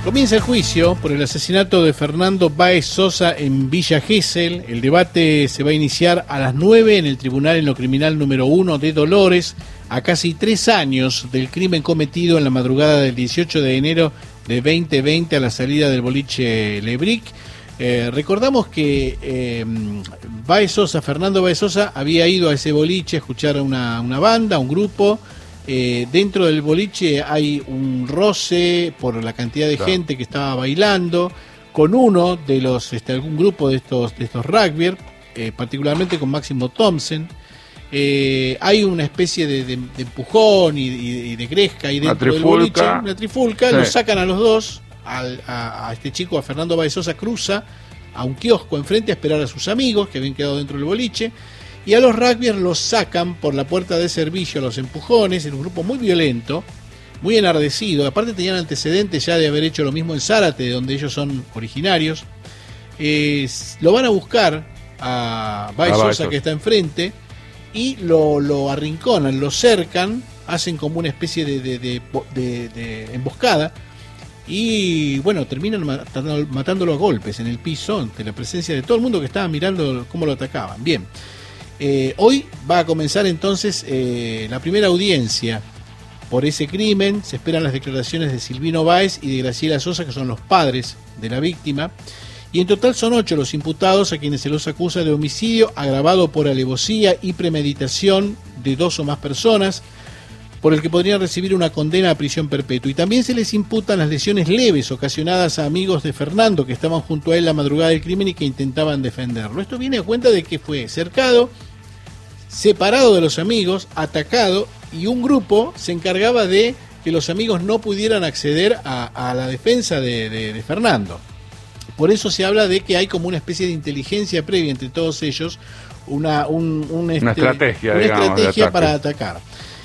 Comienza el juicio por el asesinato de Fernando Báez Sosa en Villa Gesell. El debate se va a iniciar a las 9 en el Tribunal en lo Criminal número 1 de Dolores, a casi 3 años del crimen cometido en la madrugada del 18 de enero de 2020 a la salida del boliche Lebric. Recordamos que Fernando Báez Sosa había ido a ese boliche a escuchar a una banda, un grupo. Dentro del boliche hay un roce por la cantidad de gente que estaba bailando con uno de los algún grupo de estos rugbyers, particularmente con Máximo Thompson. Hay una especie de empujón y de gresca ahí dentro del boliche, una trifulca, sí. Lo sacan a los dos, a este chico, a Fernando Báez Sosa, cruza a un kiosco enfrente a esperar a sus amigos que habían quedado dentro del boliche. Y a los rugbyers los sacan por la puerta de servicio a los empujones, en un grupo muy violento, muy enardecido. Aparte tenían antecedentes ya de haber hecho lo mismo en Zárate, de donde ellos son originarios. Lo van a buscar a Báez Sosa, que está enfrente, y lo arrinconan, lo cercan, hacen como una especie de emboscada. Y bueno, terminan matándolo a golpes en el piso, ante la presencia de todo el mundo que estaba mirando cómo lo atacaban. Bien. Hoy va a comenzar entonces la primera audiencia por ese crimen. Se esperan las declaraciones de Silvino Báez y de Graciela Sosa, que son los padres de la víctima. Y en total son 8 los imputados a quienes se los acusa de homicidio agravado por alevosía y premeditación de 2 o más personas, por el que podrían recibir una condena a prisión perpetua. Y también se les imputan las lesiones leves ocasionadas a amigos de Fernando que estaban junto a él la madrugada del crimen y que intentaban defenderlo. Esto viene a cuenta de que fue cercado, separado de los amigos, atacado, y un grupo se encargaba de que los amigos no pudieran acceder a la defensa de Fernando. Por eso se habla de que hay como una especie de inteligencia previa entre todos ellos, una estrategia para atacar.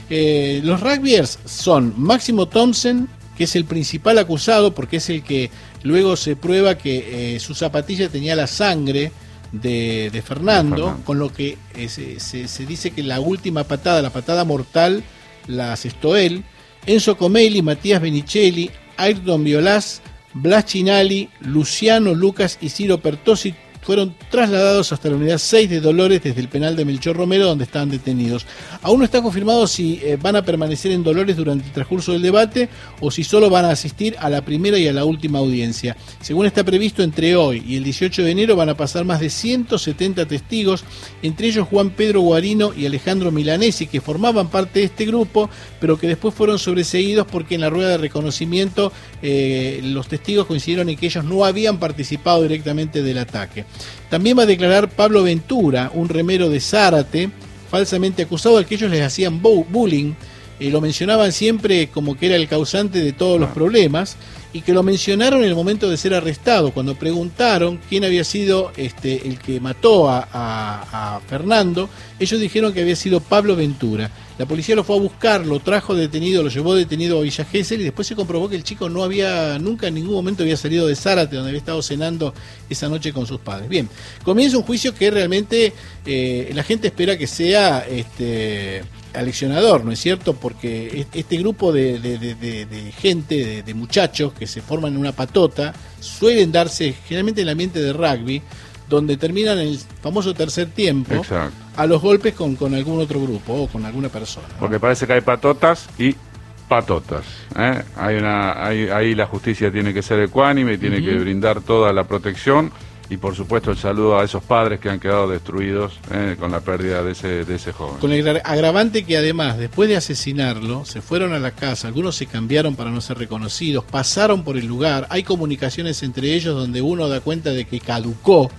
Los rugbyers son Máximo Thompson, que es el principal acusado porque es el que luego se prueba que su zapatilla tenía la sangre de Fernando, con lo que se dice que la última patada, la patada mortal, la asestó él. Enzo Comelli, Matías Benicelli, Ayrton Violás, Blas Chinali, Luciano Lucas y Ciro Pertossi fueron trasladados hasta la unidad 6 de Dolores desde el penal de Melchor Romero, donde estaban detenidos. Aún no está confirmado si van a permanecer en Dolores durante el transcurso del debate o si solo van a asistir a la primera y a la última audiencia. Según está previsto, entre hoy y el 18 de enero van a pasar más de 170 testigos, entre ellos Juan Pedro Guarino y Alejandro Milanesi, que formaban parte de este grupo, pero que después fueron sobreseídos porque en la rueda de reconocimiento los testigos coincidieron en que ellos no habían participado directamente del ataque. También va a declarar Pablo Ventura, un remero de Zárate, falsamente acusado, al que ellos les hacían bullying. Lo mencionaban siempre como que era el causante de todos los problemas, y que lo mencionaron en el momento de ser arrestado. Cuando preguntaron quién había sido el que mató a Fernando, ellos dijeron que había sido Pablo Ventura. La policía lo fue a buscar, lo trajo detenido, lo llevó detenido a Villa Gesell, y después se comprobó que el chico nunca en ningún momento había salido de Zárate, donde había estado cenando esa noche con sus padres. Bien, comienza un juicio que realmente la gente espera que sea aleccionador, ¿no es cierto? Porque este grupo de gente, de muchachos que se forman en una patota, suelen darse generalmente en el ambiente de rugby, donde terminan el famoso tercer tiempo. Exacto. A los golpes con algún otro grupo o con alguna persona, ¿no? Porque parece que hay patotas y patotas, ¿eh? Ahí la justicia tiene que ser ecuánime, tiene que brindar toda la protección. Y por supuesto el saludo a esos padres que han quedado destruidos con la pérdida de ese joven. Con el agravante que además, después de asesinarlo, se fueron a la casa, algunos se cambiaron para no ser reconocidos, pasaron por el lugar, hay comunicaciones entre ellos donde uno da cuenta de que caducó,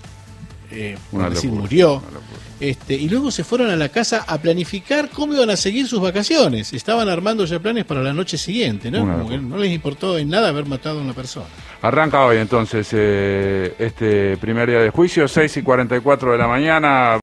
murió. Y luego se fueron a la casa a planificar cómo iban a seguir sus vacaciones. Estaban armando ya planes para la noche siguiente, ¿no? Como que no les importó en nada haber matado a una persona. Arranca hoy entonces este primer día de juicio, 6:44 de la mañana.